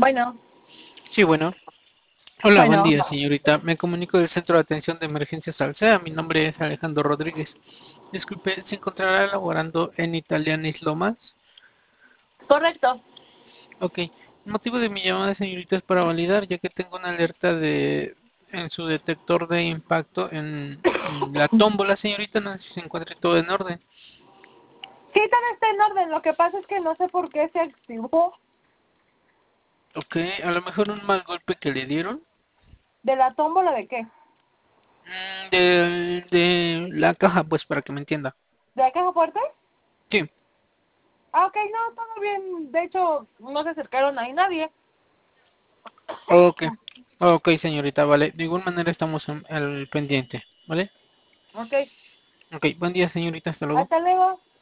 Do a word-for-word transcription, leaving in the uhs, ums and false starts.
Bueno, Sí, bueno. Hola, buen bueno, día, señorita. Me comunico del Centro de Atención de Emergencias Alsea. Mi nombre es Alejandro Rodríguez. Disculpe, ¿se encontrará laborando en Italianis Lomas? correcto. Ok. El motivo de mi llamada, señorita, es para validar, ya que tengo una alerta de en su detector de impacto en, en la tómbola, señorita. No sé si se encuentra todo en orden. Sí, todo está en orden. Lo que pasa es que no sé por qué se activó Ok, a lo mejor un mal golpe que le dieron. de la tómbola de qué. Mm, del- de la caja, pues, para que me entienda. ¿De la caja fuerte? Sí. Ah, ok, no, todo bien. De hecho, no se acercaron ahí nadie. Ok, ok, señorita, vale. De igual manera estamos en- al pendiente, ¿vale? Ok, Ok, buen día, señorita, hasta luego. hasta luego.